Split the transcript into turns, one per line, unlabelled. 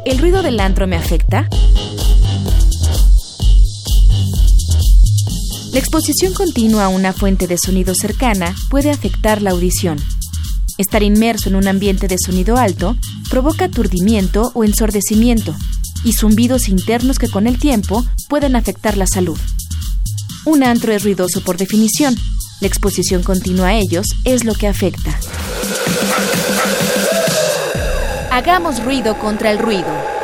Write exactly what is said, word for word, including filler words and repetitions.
¿El ruido del antro me afecta? La exposición continua a una fuente de sonido cercana puede afectar la audición. Estar inmerso en un ambiente de sonido alto provoca aturdimiento o ensordecimiento y zumbidos internos que con el tiempo pueden afectar la salud. Un antro es ruidoso por definición. La exposición continua a ellos es lo que afecta. Hagamos ruido contra el ruido.